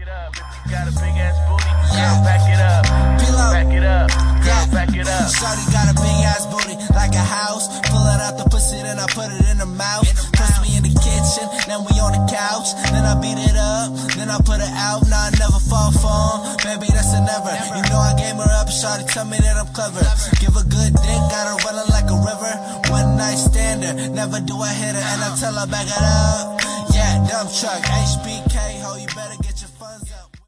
it up. If you got a big ass booty, girl, back it up. Back it up. Girl, back it up. Shawty got a big ass booty, like a house. Pull it out the pussy, then I put it in her mouth. Press me in the kitchen, then we on the couch. Then I beat it up, then I put it out. Now I never fall for 'em. Baby, that's a never. You know I gave her up, shawty tell me that I'm clever. Give a good dick, got her running like a river. One night stander, never do I hit her, and I tell her back it up. Yeah, dump truck, HP